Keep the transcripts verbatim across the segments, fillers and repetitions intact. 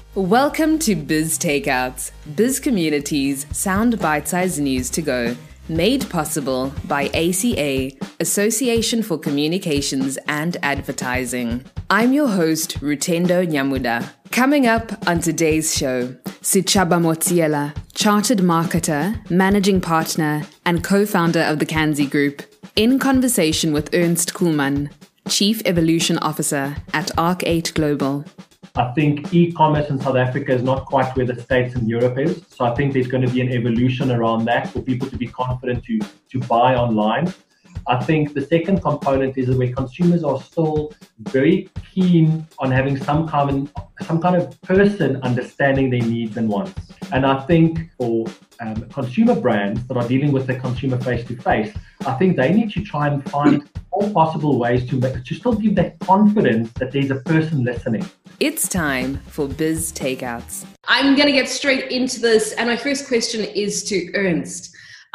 Welcome to Biz Takeouts, Biz Community's sound bite-sized news to go, made possible by A C A, Association for Communications and Advertising. I'm your host, Rutendo Nyamuda. Coming up on today's show, Sichaba Motiela, chartered marketer, managing partner, and co-founder of the Kanzi Group, in conversation with Ernst Kuhlmann, Chief Evolution Officer at Arc eight Global. I think e-commerce in South Africa is not quite where the States and Europe is. So I think there's going to be an evolution around that for people to be confident to, to buy online. I think the second component is where consumers are still very keen on having some kind of, some kind of person understanding their needs and wants. And I think for um, consumer brands that are dealing with the consumer face-to-face, I think they need to try and find all possible ways to, make, to still give that confidence that there's a person listening. It's time for Biz Takeouts. I'm going to get straight into this, and my first question is to Ernst.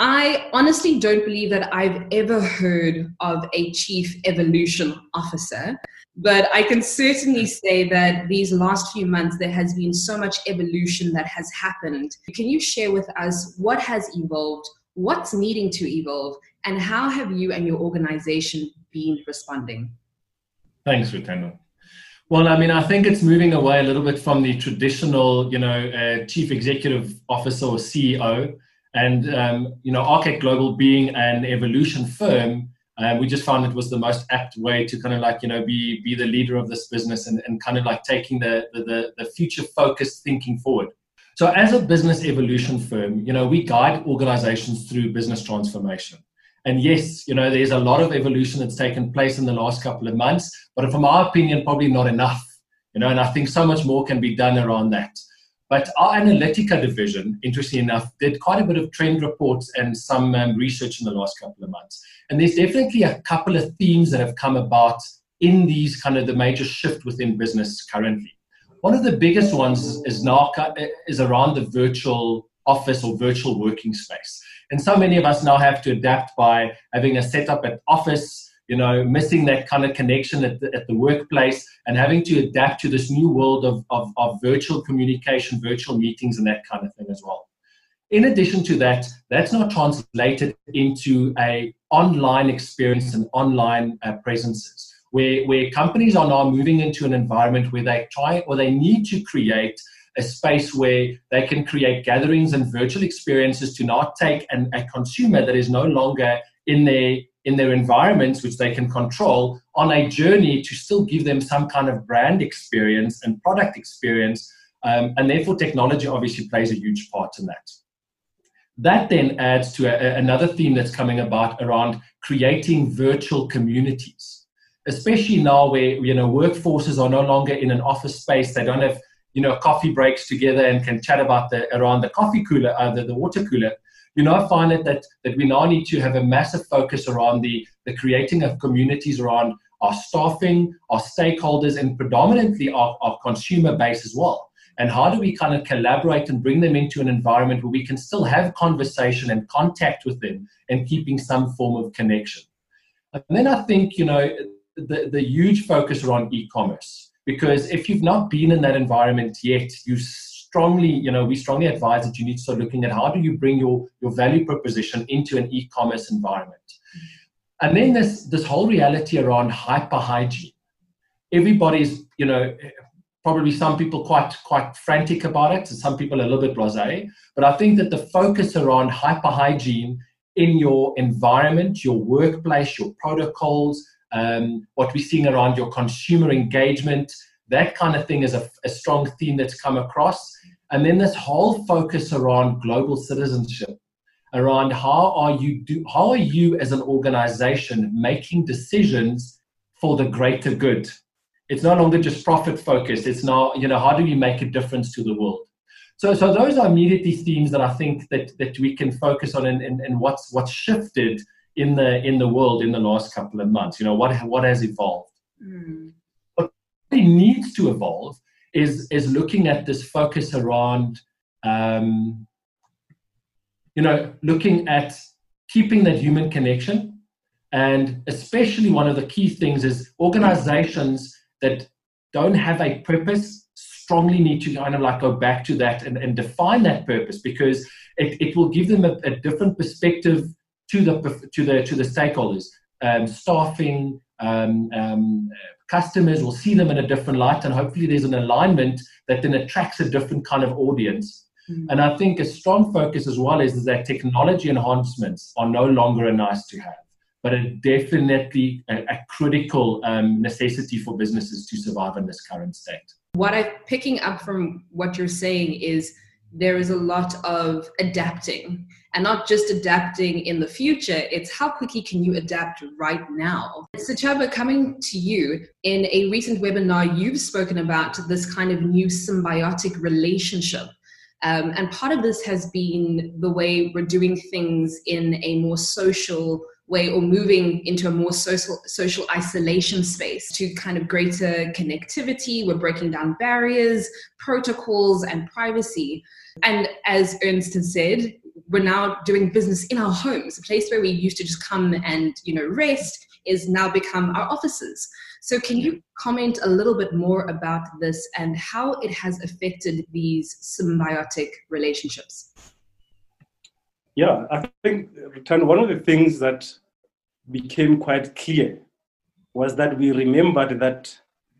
I honestly don't believe that I've ever heard of a Chief Evolution Officer, but I can certainly say that these last few months there has been so much evolution that has happened. Can you share with us what has evolved, what's needing to evolve, and how have you and your organization been responding? Thanks, Rutendo. Well, I mean, I think it's moving away a little bit from the traditional, you know, uh, chief executive officer or C E O. And, um, you know, Arc eight Global being an evolution firm, uh, we just found it was the most apt way to kind of like, you know, be be the leader of this business and, and kind of like taking the, the, the future-focused thinking forward. So as a business evolution firm, you know, we guide organizations through business transformation. And yes, you know, there's a lot of evolution that's taken place in the last couple of months, but from our opinion, probably not enough, you know, and I think so much more can be done around that. But our Analytica division, interestingly enough, did quite a bit of trend reports and some um, research in the last couple of months. And there's definitely a couple of themes that have come about in these kind of the major shift within business currently. One of the biggest ones is now is around the virtual office or virtual working space. And so many of us now have to adapt by having a setup at office, you know, missing that kind of connection at the, at the workplace and having to adapt to this new world of, of, of virtual communication, virtual meetings and that kind of thing as well. In addition to that, that's now translated into a online experience and online uh, presences where, where companies are now moving into an environment where they try or they need to create a space where they can create gatherings and virtual experiences to not take an, a consumer that is no longer in their in their environments, which they can control, on a journey to still give them some kind of brand experience and product experience. Um, and therefore, technology obviously plays a huge part in that. That then adds to a, another theme that's coming about around creating virtual communities, especially now where, you know, workforces are no longer in an office space. They don't have, you know, coffee breaks together and can chat about the around the coffee cooler, uh, the, the water cooler. You know, I find it that, that we now need to have a massive focus around the, the creating of communities around our staffing, our stakeholders, and predominantly our, our consumer base as well. And how do we kind of collaborate and bring them into an environment where we can still have conversation and contact with them and keeping some form of connection. And then I think, you know, the, the huge focus around e-commerce. Because if you've not been in that environment yet, you strongly, you know, we strongly advise that you need to start looking at how do you bring your, your value proposition into an e-commerce environment. And then this, this whole reality around hyper-hygiene. Everybody's, you know, probably some people quite, quite frantic about it, and some people a little bit blasé. But I think that the focus around hyper-hygiene in your environment, your workplace, your protocols, Um, what we're seeing around your consumer engagement, that kind of thing is a, a strong theme that's come across. And then this whole focus around global citizenship, around how are you do, how are you as an organization making decisions for the greater good? It's no longer just profit focused. It's now, you know, how do we make a difference to the world? So, so those are immediately themes that I think that that we can focus on and, and, and what's what's shifted in the in the world in the last couple of months. You know, what what has evolved? Mm. What really needs to evolve is is looking at this focus around, um, you know, looking at keeping that human connection, and especially one of the key things is organizations that don't have a purpose strongly need to kind of like go back to that and, and define that purpose, because it, it will give them a, a different perspective to the to the to the stakeholders, um, staffing, um, um, customers will see them in a different light, and hopefully there's an alignment that then attracts a different kind of audience. Mm-hmm. And I think a strong focus as well is, is that technology enhancements are no longer a nice to have, but are definitely a, a critical um, necessity for businesses to survive in this current state. What I'm picking up from what you're saying is there is a lot of adapting, and not just adapting in the future, it's how quickly can you adapt right now. Sechaba, coming to you, in a recent webinar, you've spoken about this kind of new symbiotic relationship. Um, and part of this has been the way we're doing things in a more social way, or moving into a more social social isolation space to kind of greater connectivity. We're breaking down barriers, protocols, and privacy. And as Ernst has said, we're now doing business in our homes. A place where we used to just come and, you know, rest is now become our offices. So can you comment a little bit more about this and how it has affected these symbiotic relationships? Yeah, I think, Ruthando, one of the things that became quite clear was that we remembered that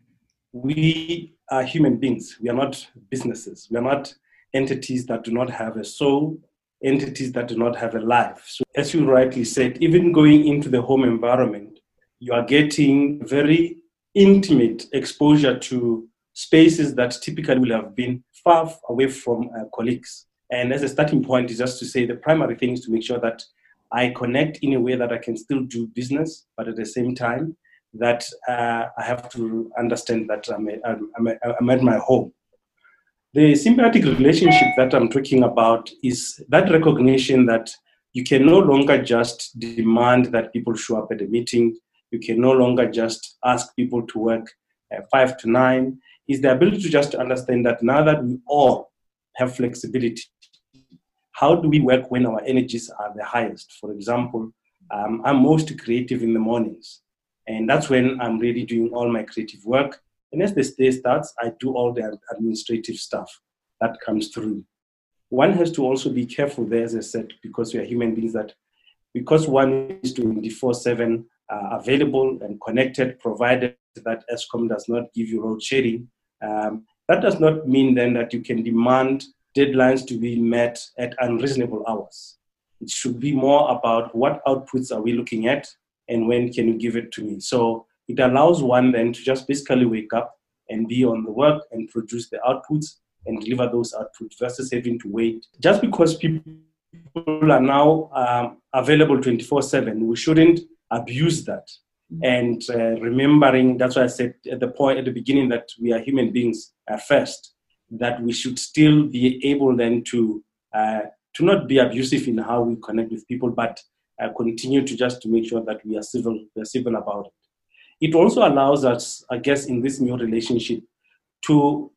we are human beings. We are not businesses. We are not entities that do not have a soul, entities that do not have a life. So as you rightly said, even going into the home environment, you are getting very intimate exposure to spaces that typically will have been far away from uh, colleagues. And as a starting point is just to say the primary thing is to make sure that I connect in a way that I can still do business, but at the same time that uh, I have to understand that I'm, a, I'm, a, I'm at my home. The symbiotic relationship that I'm talking about is that recognition that you can no longer just demand that people show up at a meeting. You can no longer just ask people to work uh, five to nine. Is the ability to just understand that now that we all have flexibility, how do we work when our energies are the highest? For example, um, I'm most creative in the mornings, and that's when I'm really doing all my creative work. And as the day starts, I do all the administrative stuff that comes through. One has to also be careful there, as I said, because we are human beings, that because one is twenty-four seven uh, available and connected, provided that Eskom does not give you road sharing, um, that does not mean then that you can demand deadlines to be met at unreasonable hours. It should be more about what outputs are we looking at and when can you give it to me. So it allows one then to just basically wake up and be on the work and produce the outputs and deliver those outputs versus having to wait. Just because people are now um, available twenty-four seven, we shouldn't abuse that. And uh, remembering, that's why I said at the point at the beginning that we are human beings uh, first, that we should still be able then to uh, to not be abusive in how we connect with people, but uh, continue to just to make sure that we are civil, we are civil about it. It also allows us, I guess, in this new relationship to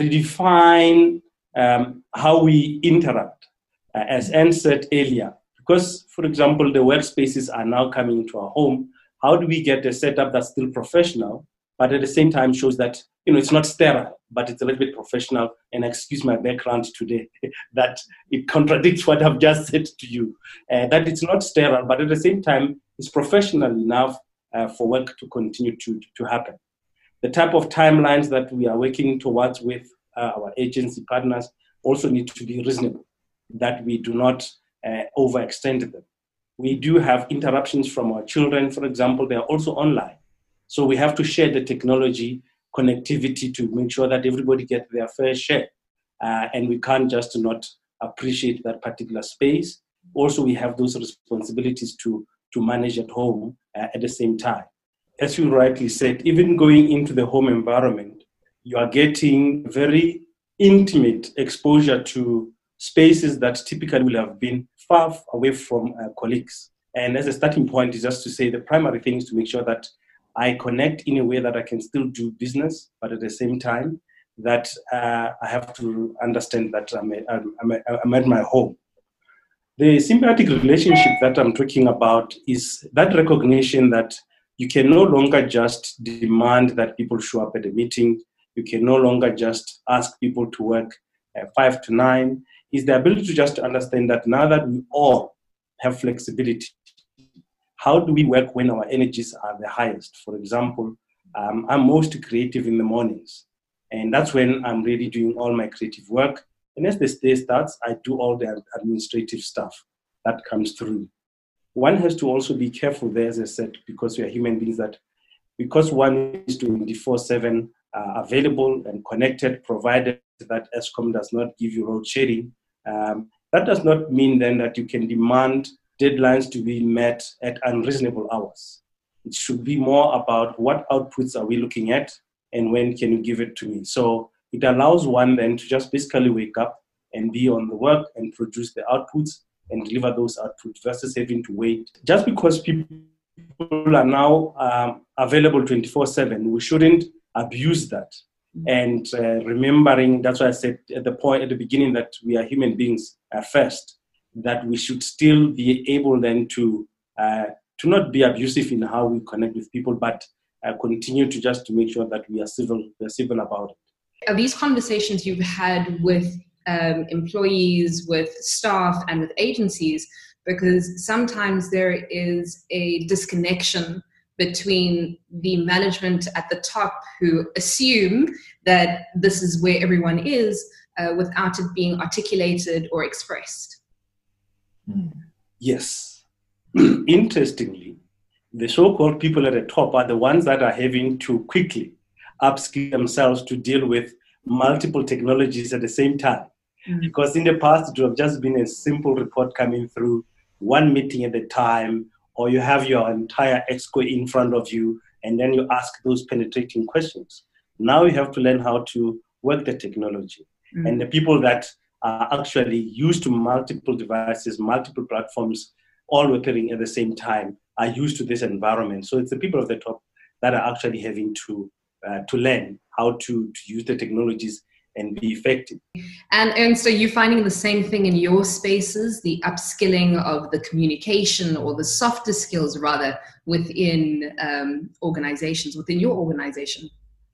redefine um, how we interact. Uh, as Anne said earlier, because, for example, the workspaces are now coming into our home, how do we get a setup that's still professional, but at the same time shows that, you know, it's not sterile, but it's a little bit professional, and excuse my background today, that it contradicts what I've just said to you, uh, that it's not sterile, but at the same time, it's professional enough uh, for work to continue to, to happen. The type of timelines that we are working towards with uh, our agency partners also need to be reasonable, that we do not uh, overextend them. We do have interruptions from our children, for example, they are also online. So we have to share the technology connectivity to make sure that everybody gets their fair share. Uh, and we can't just not appreciate that particular space. Also, we have those responsibilities to, to manage at home uh, at the same time. As you rightly said, even going into the home environment, you are getting very intimate exposure to spaces that typically will have been far away from uh, colleagues. And as a starting point is just to say the primary thing is to make sure that I connect in a way that I can still do business, but at the same time that uh, I have to understand that I'm, a, I'm, a, I'm at my home. The symbiotic relationship that I'm talking about is that recognition that you can no longer just demand that people show up at a meeting. You can no longer just ask people to work uh, five to nine. Is the ability to just understand that now that we all have flexibility, how do we work when our energies are the highest? For example, um, I'm most creative in the mornings, and that's when I'm really doing all my creative work. And as the day starts, I do all the administrative stuff that comes through. One has to also be careful there, as I said, because we are human beings, that because one is twenty-four seven uh, available and connected, provided that Eskom does not give you road sharing, um, that does not mean then that you can demand deadlines to be met at unreasonable hours. It should be more about what outputs are we looking at and when can you give it to me. So it allows one then to just basically wake up and be on the work and produce the outputs and deliver those outputs versus having to wait. Just because people are now um, available twenty-four seven, we shouldn't abuse that. And uh, remembering, that's why I said at the point at the beginning that we are human beings uh, first, that we should still be able then to uh, to not be abusive in how we connect with people, but uh, continue to just to make sure that we are civil, we are civil about it. Are these conversations you've had with um, employees, with staff, and with agencies? Because sometimes there is a disconnection between the management at the top who assume that this is where everyone is uh, without it being articulated or expressed. Yes. Interestingly, the so-called people at the top are the ones that are having to quickly upskill themselves to deal with multiple technologies at the same time. Mm-hmm. Because in the past, it would have just been a simple report coming through, one meeting at a time, or you have your entire exco in front of you, and then you ask those penetrating questions. Now you have to learn how to work the technology. Mm-hmm. And the people that are actually used to multiple devices, multiple platforms, all working at the same time, are used to this environment. So it's the people at the top that are actually having to uh, to learn how to, to use the technologies and be effective. And, and so you're finding the same thing in your spaces, the upskilling of the communication or the softer skills rather within um, organizations, within your organization?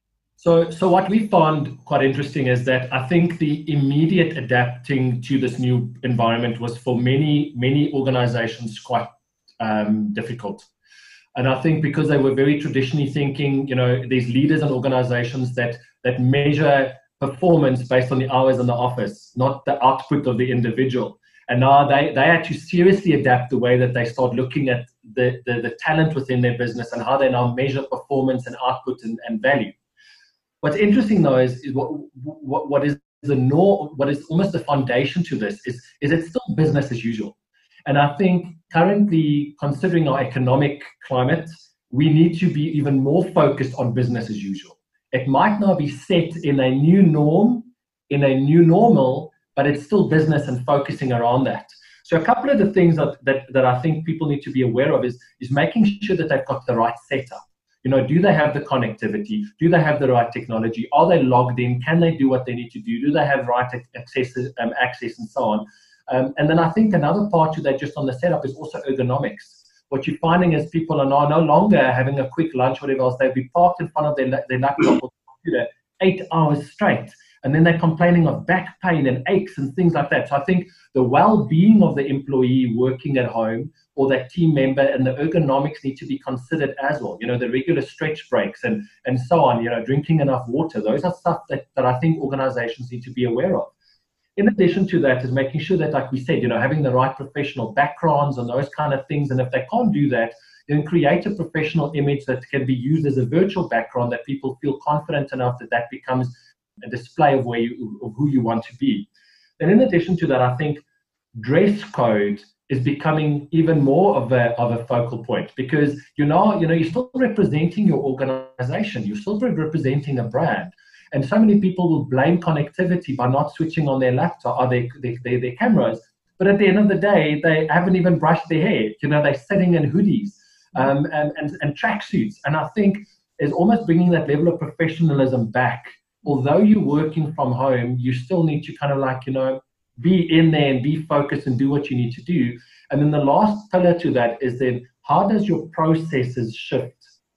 So, so what we found quite interesting is that I think the immediate adapting to this new environment was for many, many organizations quite um, difficult. And I think because they were very traditionally thinking, you know, these leaders and organizations that that measure performance based on the hours in the office, not the output of the individual. And now they, they actually seriously adapt the way that they start looking at the, the, the talent within their business and how they now measure performance and output and, and value. What's interesting though is, is what, what what is the norm, what is almost the foundation to this is, is it's still business as usual. And I think currently, considering our economic climate, we need to be even more focused on business as usual. It might now be set in a new norm, in a new normal, but it's still business and focusing around that. So a couple of the things that, that, that I think people need to be aware of is, is making sure that they've got the right setup. You know, do they have the connectivity? Do they have the right technology? Are they logged in? Can they do what they need to do? Do they have right access, um, access and so on? Um, and then I think another part to that just on the setup is also ergonomics. What you're finding is people are now no longer having a quick lunch, whatever else. They'll be parked in front of their, their laptop or computer eight hours straight. And then they're complaining of back pain and aches and things like that. So I think the well-being of the employee working at home or that team member and the ergonomics need to be considered as well. You know, the regular stretch breaks and, and so on, you know, drinking enough water. Those are stuff that, that I think organizations need to be aware of. In addition to that is making sure that, like we said, you know, having the right professional backgrounds and those kind of things. And if they can't do that, then create a professional image that can be used as a virtual background that people feel confident enough that that becomes a display of where you, of who you want to be. And in addition to that, I think dress code is becoming even more of a of a focal point because you know, you know, you're still representing your organization, you're still representing a brand. And so many people will blame connectivity by not switching on their laptop or their, their, their, their cameras. But at the end of the day, they haven't even brushed their hair. You know, they're sitting in hoodies um, and, and, and tracksuits. And I think it's almost bringing that level of professionalism back. Although you're working from home, you still need to kind of like, you know, be in there and be focused and do what you need to do. And then the last pillar to that is then how does your processes shift?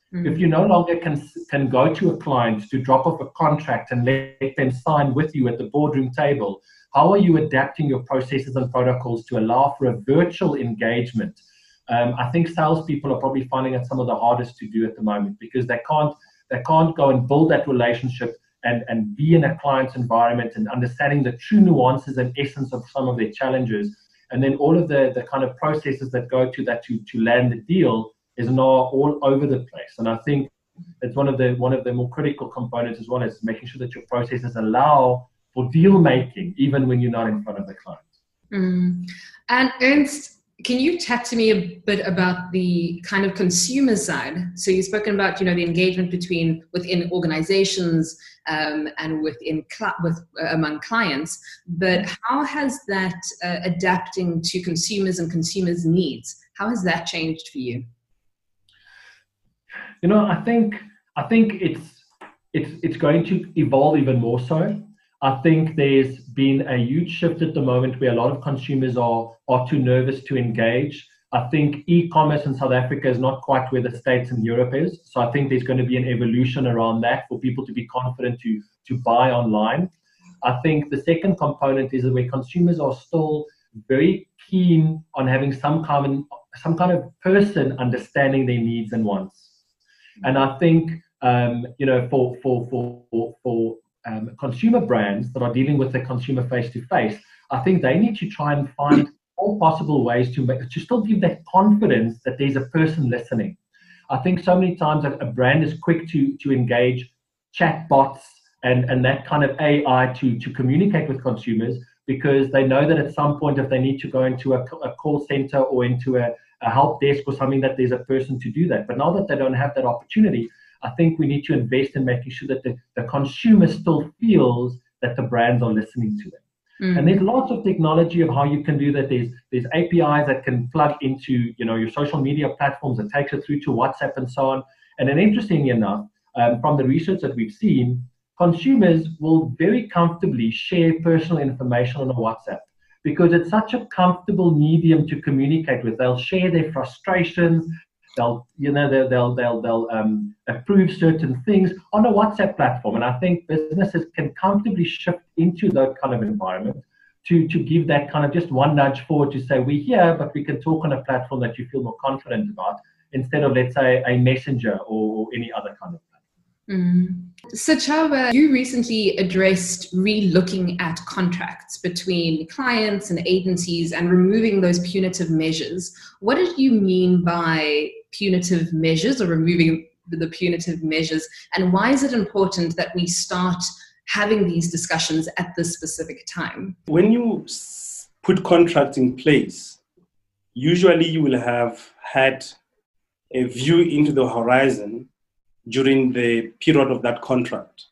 Mm-hmm. If you no longer can can go to a client to drop off a contract and let them sign with you at the boardroom table, how are you adapting your processes and protocols to allow for a virtual engagement? Um, I think salespeople are probably finding it some of the hardest to do at the moment, because they can't they can't go and build that relationship and, and be in a client's environment and understanding the true nuances and essence of some of their challenges. And then all of the, the kind of processes that go to that to, to land the deal is now all over the place. And I think it's one of the one of the more critical components as well, is making sure that your processes allow for deal making, even when you're not in front of the client. Mm. And Ernst, can you chat to me a bit about the kind of consumer side? So you've spoken about, you know, the engagement between within organizations um, and within cl- with uh, among clients, but how has that uh, adapting to consumers and consumers' needs? How has that changed for you? You know, I think I think it's it's it's going to evolve even more so. I think there's been a huge shift at the moment where a lot of consumers are are too nervous to engage. I think e-commerce in South Africa is not quite where the States and Europe is. So I think there's going to be an evolution around that for people to be confident to, to buy online. I think the second component is where consumers are still very keen on having some kind, some kind of person understanding their needs and wants. And I think, um, you know, for, for, for, for, for um, consumer brands that are dealing with the consumer face-to-face, I think they need to try and find all possible ways to make, to still give that confidence that there's a person listening. I think so many times a, a brand is quick to to engage chat bots and, and that kind of A I to, to communicate with consumers, because they know that at some point if they need to go into a, a call center or into a, a help desk or something, that there's a person to do that. But now that they don't have that opportunity, I think we need to invest in making sure that the, the consumer still feels that the brands are listening to them. Mm-hmm. And there's lots of technology of how you can do that. There's there's A P Is that can plug into, you know, your social media platforms and takes it through to WhatsApp and so on. And then interestingly enough, um, from the research that we've seen, consumers will very comfortably share personal information on a WhatsApp because it's such a comfortable medium to communicate with. They'll share their frustrations. They'll, you know, they'll they'll they'll, they'll um, approve certain things on a WhatsApp platform, and I think businesses can comfortably shift into that kind of environment to to give that kind of just one nudge forward to say we're here, but we can talk on a platform that you feel more confident about, instead of, let's say, a messenger or any other kind of platform. Mm. So Chaba, you recently addressed re-looking at contracts between clients and agencies and removing those punitive measures. What did you mean by punitive measures, or removing the punitive measures? And why is it important that we start having these discussions at this specific time? When you put contracts in place, usually you will have had a view into the horizon during the period of that contract.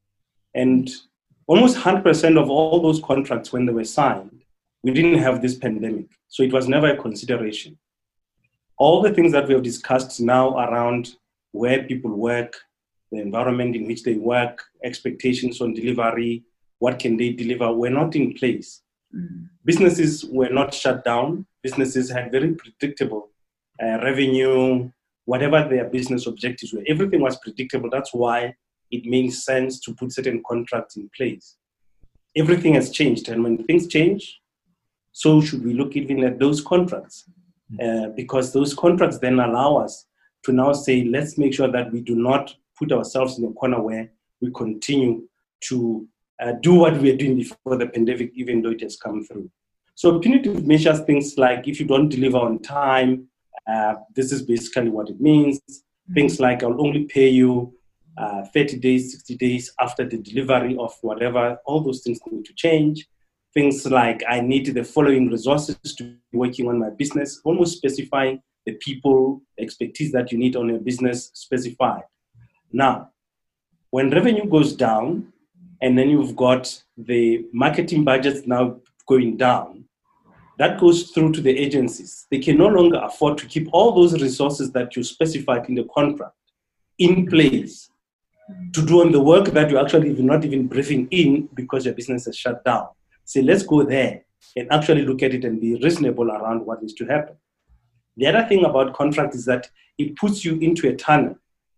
And almost one hundred percent of all those contracts, when they were signed, we didn't have this pandemic. So it was never a consideration. All the things that we have discussed now around where people work, the environment in which they work, expectations on delivery, what can they deliver, were not in place. Mm-hmm. Businesses were not shut down. Businesses had very predictable uh, revenue, whatever their business objectives were. Everything was predictable. That's why it makes sense to put certain contracts in place. Everything has changed. And when things change, so should we look even at those contracts. Uh, because those contracts then allow us to now say, let's make sure that we do not put ourselves in a corner where we continue to uh, do what we were doing before the pandemic, even though it has come through. So punitive measures, things like if you don't deliver on time, uh, this is basically what it means. Mm-hmm. Things like I'll only pay you uh, thirty days, sixty days after the delivery of whatever, all those things need to change. Things like I need the following resources to be working on my business, almost specifying the people, expertise that you need on your business specified. Now, when revenue goes down, and then you've got the marketing budgets now going down, that goes through to the agencies. They can no longer afford to keep all those resources that you specified in the contract in place to do on the work that you actually not even briefing in because your business has shut down. So let's go there and actually look at it and be reasonable around what needs to happen. The other thing about contract is that it puts you into a tunnel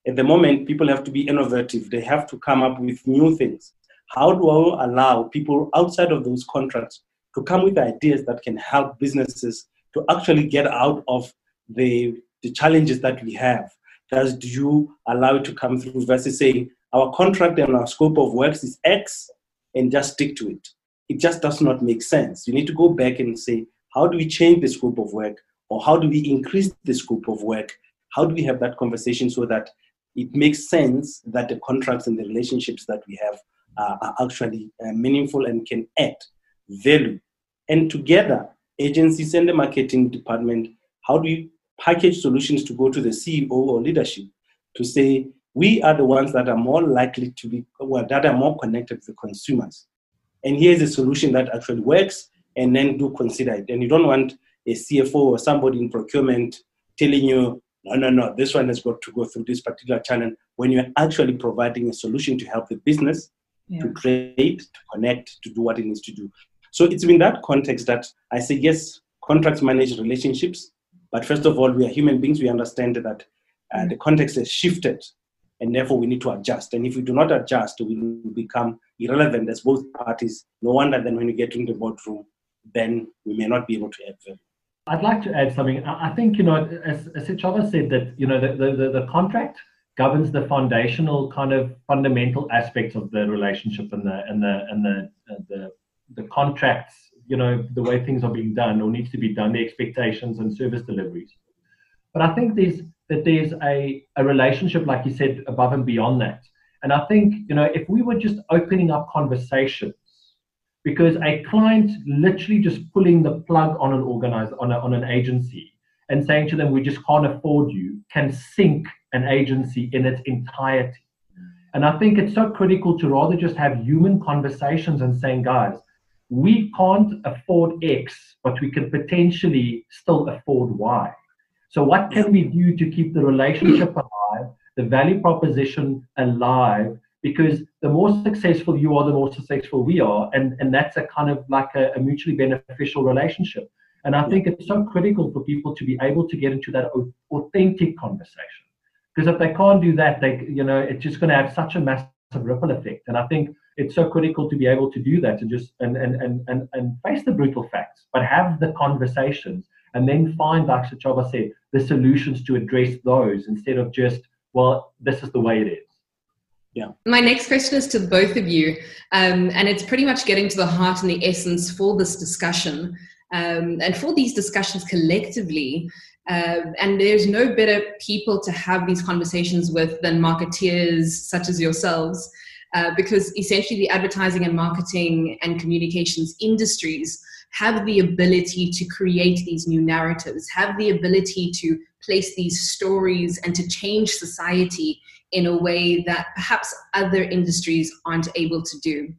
At the moment, people have to be innovative. They have to come up with new things. How do I allow people outside of those contracts to come with ideas that can help businesses to actually get out of the, the challenges that we have? Does do you allow it to come through versus saying our contract and our scope of works is X and just stick to it? It just does not make sense. You need to go back and say, how do we change the scope of work? Or how do we increase the scope of work? How do we have that conversation so that it makes sense that the contracts and the relationships that we have uh, are actually uh, meaningful and can add value? And together, agencies and the marketing department, how do we package solutions to go to the C E O or leadership to say, we are the ones that are more likely to be, well, that are more connected to the consumers. And here's a solution that actually works, and then do consider it. And you don't want a C F O or somebody in procurement telling you, no, no, no, this one has got to go through this particular channel, when you're actually providing a solution to help the business yeah. to trade, to connect, to do what it needs to do. So it's in that context that I say, yes, contracts manage relationships, but first of all, we are human beings. We understand that uh, the context has shifted, and therefore we need to adjust. And if we do not adjust, we will become irrelevant as both parties. No wonder then when we get into the boardroom, then we may not be able to add value. I'd like to add something. I think, you know, as, as Sechava said, that, you know, the, the, the contract governs the foundational kind of fundamental aspects of the relationship and the and the and the uh, the, the contracts, you know, the way things are being done or needs to be done, the expectations and service deliveries. But I think there's that there's a, a relationship, like you said, above and beyond that. And I think, you know, if we were just opening up conversations, because a client literally just pulling the plug on an organizer, on, a, on an agency and saying to them, we just can't afford you, can sink an agency in its entirety. And I think it's so critical to rather just have human conversations and saying, guys, we can't afford X, but we can potentially still afford Y. So what can we do to keep the relationship alive, the value proposition alive? Because the more successful you are, the more successful we are. And, and that's a kind of like a, a mutually beneficial relationship. And I think it's so critical for people to be able to get into that authentic conversation. Because if they can't do that, they, you know, it's just going to have such a massive ripple effect. And I think it's so critical to be able to do that and just and and and and, and face the brutal facts, but have the conversations and then find, like Sechava said, the solutions to address those instead of just, well, this is the way it is. Yeah. My next question is to both of you, um, and it's pretty much getting to the heart and the essence for this discussion um, and for these discussions collectively. Uh, and there's no better people to have these conversations with than marketeers such as yourselves, uh, because essentially the advertising and marketing and communications industries have the ability to create these new narratives, have the ability to place these stories and to change society in a way that perhaps other industries aren't able to do.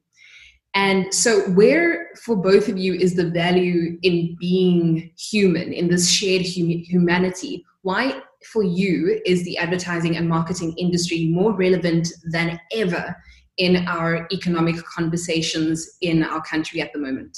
And so where, for both of you, is the value in being human, in this shared hum- humanity? Why, for you, is the advertising and marketing industry more relevant than ever in our economic conversations in our country at the moment?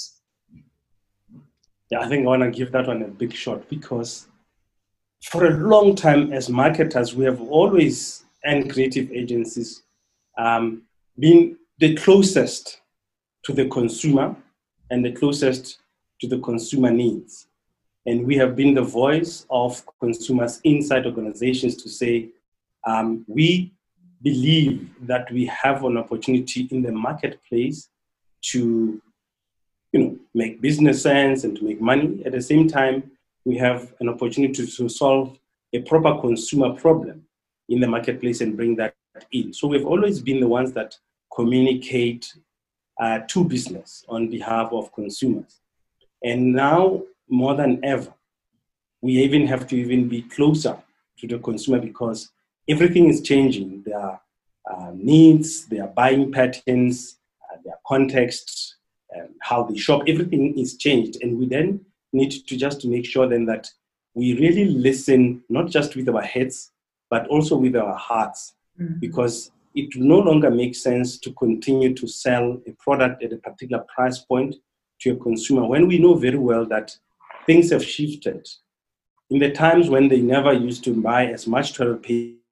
Yeah, I think I want to give that one a big shot, because for a long time as marketers, we have always, and creative agencies, um, been the closest to the consumer and the closest to the consumer needs. And we have been the voice of consumers inside organizations to say, um, we believe that we have an opportunity in the marketplace to, you know, make business sense and to make money. At the same time, we have an opportunity to solve a proper consumer problem in the marketplace and bring that in. So we've always been the ones that communicate uh, to business on behalf of consumers. And now, more than ever, we even have to even be closer to the consumer, because everything is changing. Their uh, needs, their buying patterns, uh, their contexts, um, how they shop, everything is changed. And we then need to just make sure then that we really listen, not just with our heads, but also with our hearts, mm-hmm. because it no longer makes sense to continue to sell a product at a particular price point to a consumer when we know very well that things have shifted. In the times when they never used to buy as much toilet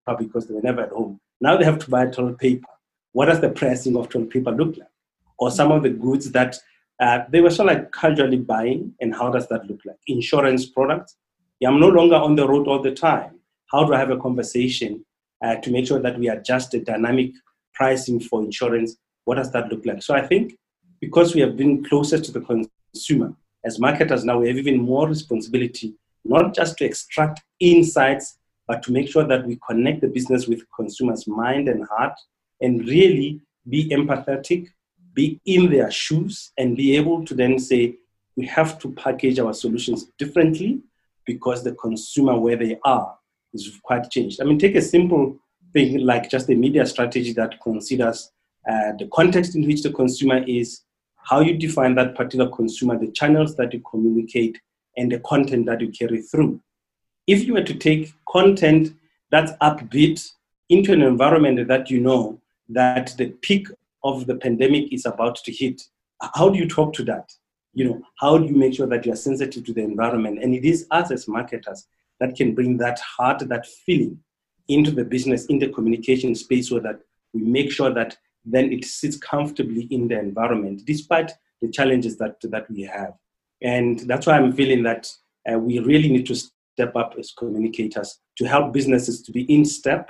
because they were never at home. Now they have to buy toilet paper. What does the pricing of toilet paper look like? Or some of the goods that uh, they were sort of like casually buying, and how does that look like? Insurance products. Yeah, I'm no longer on the road all the time. How do I have a conversation uh, to make sure that we adjust the dynamic pricing for insurance? What does that look like? So I think because we have been closer to the consumer, as marketers now, we have even more responsibility, not just to extract insights, but to make sure that we connect the business with consumers' mind and heart, and really be empathetic, be in their shoes, and be able to then say, we have to package our solutions differently because the consumer where they are is quite changed. I mean, take a simple thing like just a media strategy that considers uh, the context in which the consumer is, how you define that particular consumer, the channels that you communicate, and the content that you carry through. If you were to take content that's upbeat into an environment that you know that the peak of the pandemic is about to hit, how do you talk to that? You know, how do you make sure that you are sensitive to the environment? And it is us as marketers that can bring that heart, that feeling into the business, in the communication space, so that we make sure that then it sits comfortably in the environment, despite the challenges that, that we have. And that's why I'm feeling that uh, we really need to step up as communicators to help businesses to be in step,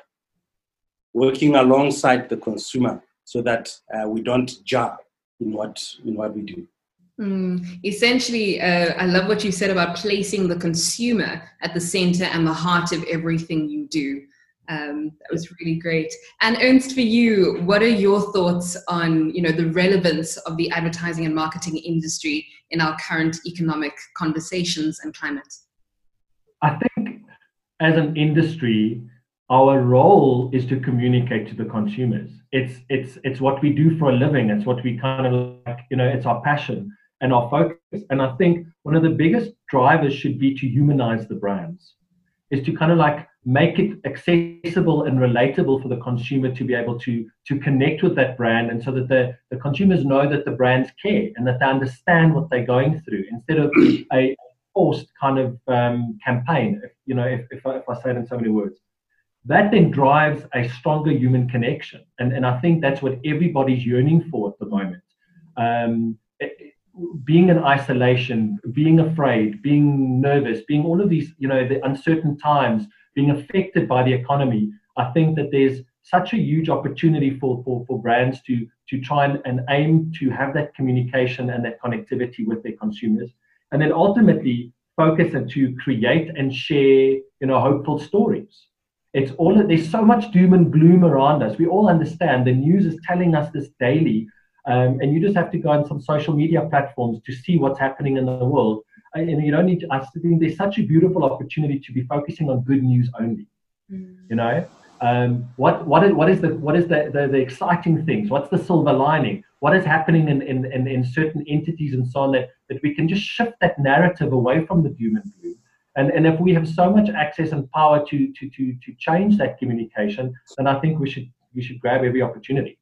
working alongside the consumer, so that uh, we don't jar in what, in what we do. Mm, essentially, uh, I love what you said about placing the consumer at the center and the heart of everything you do. Um, that was really great. And Ernst, for you, what are your thoughts on, you know, the relevance of the advertising and marketing industry in our current economic conversations and climate? I think as an industry, our role is to communicate to the consumers. It's it's it's what we do for a living. It's what we kind of like, you know, it's our passion and our focus. And I think one of the biggest drivers should be to humanize the brands, is to kind of like make it accessible and relatable for the consumer to be able to, to connect with that brand, and so that the, the consumers know that the brands care and that they understand what they're going through, instead of a forced kind of um, campaign, if, you know, if, if, I, if I say it in so many words. That then drives a stronger human connection. And, and I think that's what everybody's yearning for at the moment. Um, it, being in isolation, being afraid, being nervous, being all of these, you know, the uncertain times, being affected by the economy, I think that there's such a huge opportunity for, for, for brands to, to try and, and aim to have that communication and that connectivity with their consumers, and then ultimately focus and to create and share, you know, hopeful stories. It's all, there's so much doom and gloom around us. We all understand the news is telling us this daily. Um, and you just have to go on some social media platforms to see what's happening in the world. And you don't need to, I think there's such a beautiful opportunity to be focusing on good news only. Mm. You know, um, what what is what is the what is the, the the exciting things? What's the silver lining? What is happening in in, in, in certain entities and so on, that, that we can just shift that narrative away from the doom and gloom. And and if we have so much access and power to to to to change that communication, then I think we should we should grab every opportunity.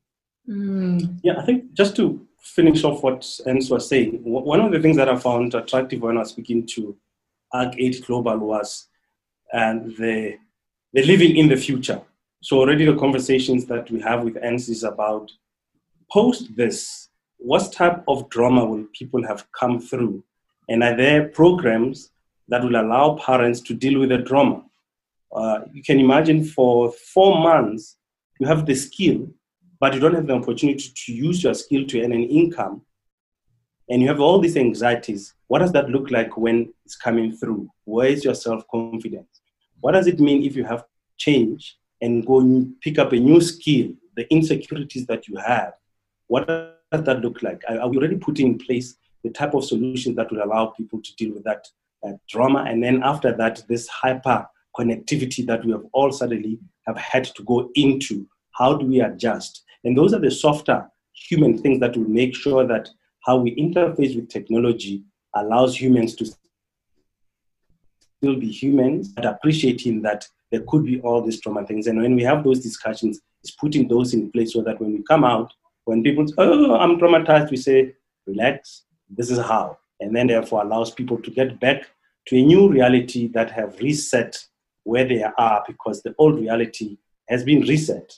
Mm. Yeah, I think just to finish off what Ernst was saying, one of the things that I found attractive when I was speaking to Arc eight Global was and the, the living in the future. So already the conversations that we have with Ernst is about, post this, what type of drama will people have come through? And are there programs that will allow parents to deal with the drama? Uh, you can imagine for four months, you have the skill, but you don't have the opportunity to use your skill to earn an income, and you have all these anxieties. What does that look like when it's coming through? Where is your self-confidence? What does it mean if you have change and go and pick up a new skill, the insecurities that you have? What does that look like? Are we already putting in place the type of solutions that will allow people to deal with that uh, drama? And then after that, this hyper connectivity that we have all suddenly have had to go into, how do we adjust? And those are the softer human things that will make sure that how we interface with technology allows humans to still be humans, but appreciating that there could be all these trauma things. And when we have those discussions, it's putting those in place so that when we come out, when people say, oh, I'm traumatized, we say, relax, this is how. And then therefore allows people to get back to a new reality that have reset where they are, because the old reality has been reset.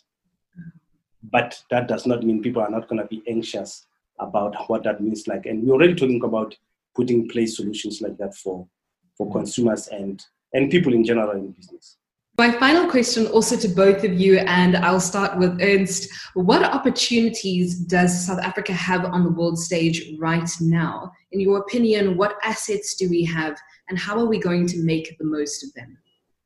But that does not mean people are not going to be anxious about what that means like. And we're already talking about putting in place solutions like that for, for consumers and, and people in general in business. My final question also to both of you, and I'll start with Ernst. What opportunities does South Africa have on the world stage right now? In your opinion, what assets do we have, and how are we going to make the most of them?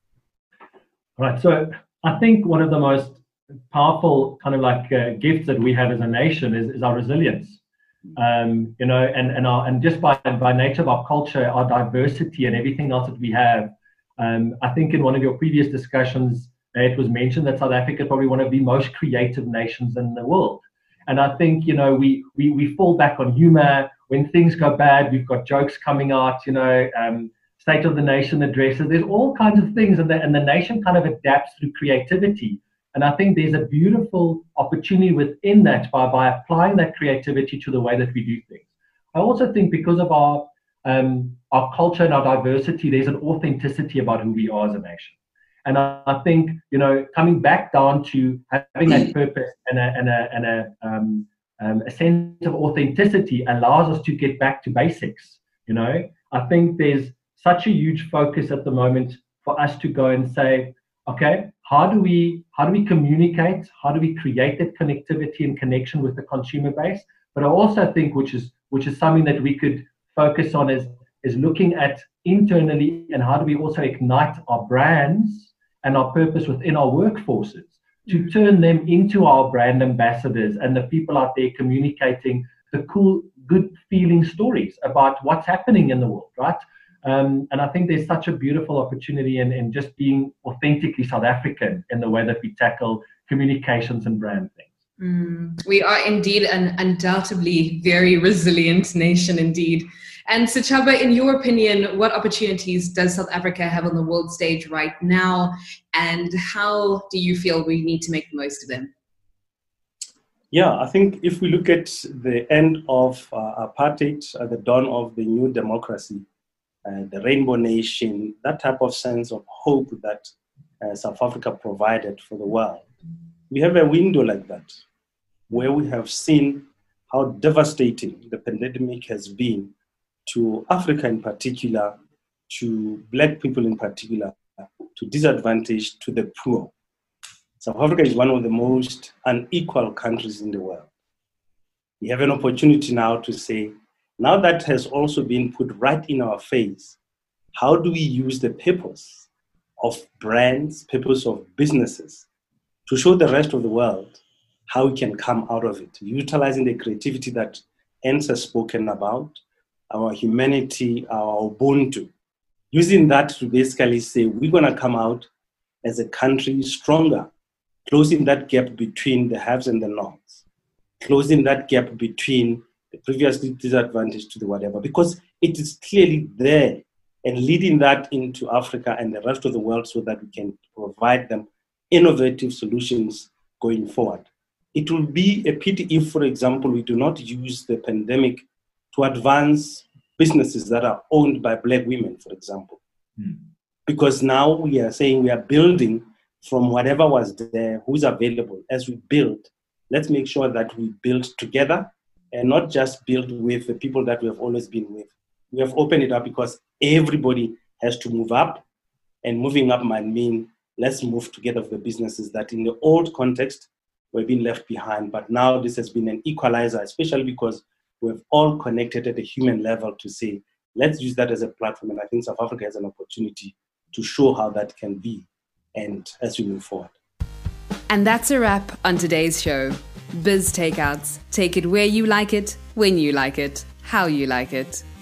Right. So I think one of the most powerful kind of like uh, gifts that we have as a nation is, is our resilience. Um, you know, and and our, and just by by nature of our culture, our diversity, and everything else that we have. Um, I think in one of your previous discussions, uh, it was mentioned that South Africa is probably one of the most creative nations in the world. And I think, you know, we, we, we fall back on humor. When things go bad, we've got jokes coming out, you know, um, State of the Nation addresses. There's all kinds of things, and the, and the nation kind of adapts through creativity. And I think there's a beautiful opportunity within that by, by applying that creativity to the way that we do things. I also think because of our Um, our culture and our diversity, there's an authenticity about who we are as a nation. And I, I think, you know, coming back down to having a purpose and a, and a, and a, um, um, a sense of authenticity allows us to get back to basics. You know, I think there's such a huge focus at the moment for us to go and say, okay, how do we, how do we communicate? How do we create that connectivity and connection with the consumer base? But I also think, which is, which is something that we could focus on is, is looking at internally, and how do we also ignite our brands and our purpose within our workforces to turn them into our brand ambassadors and the people out there communicating the cool, good feeling stories about what's happening in the world, right? Um, and I think there's such a beautiful opportunity in, in just being authentically South African in the way that we tackle communications and brand things. Mm, we are indeed an undoubtedly very resilient nation indeed. And Sechaba, in your opinion, what opportunities does South Africa have on the world stage right now, and how do you feel we need to make the most of them? Yeah, I think if we look at the end of uh, apartheid, at the dawn of the new democracy, uh, the Rainbow Nation, that type of sense of hope that uh, South Africa provided for the world, we have a window like that, where we have seen how devastating the pandemic has been to Africa in particular, to Black people in particular, to disadvantage, to the poor. South Africa is one of the most unequal countries in the world. We have an opportunity now to say, now that has also been put right in our face, how do we use the purpose of brands, purpose of businesses, to show the rest of the world how we can come out of it, utilizing the creativity that Ernst has spoken about, our humanity, our Ubuntu, using that to basically say we're going to come out as a country stronger, closing that gap between the haves and the nots, closing that gap between the previously disadvantaged to the whatever, because it is clearly there, and leading that into Africa and the rest of the world so that we can provide them innovative solutions going forward. It will be a pity if, for example, we do not use the pandemic to advance businesses that are owned by Black women, for example. Mm. Because now we are saying we are building from whatever was there, who's available. As we build, let's make sure that we build together and not just build with the people that we have always been with. We have opened it up because everybody has to move up, and moving up might mean let's move together with the businesses that in the old context were being left behind. But now this has been an equalizer, especially because we've all connected at a human level to say, let's use that as a platform. And I think South Africa has an opportunity to show how that can be, and as we move forward. And that's a wrap on today's show. Biz Takeouts. Take it where you like it, when you like it, how you like it.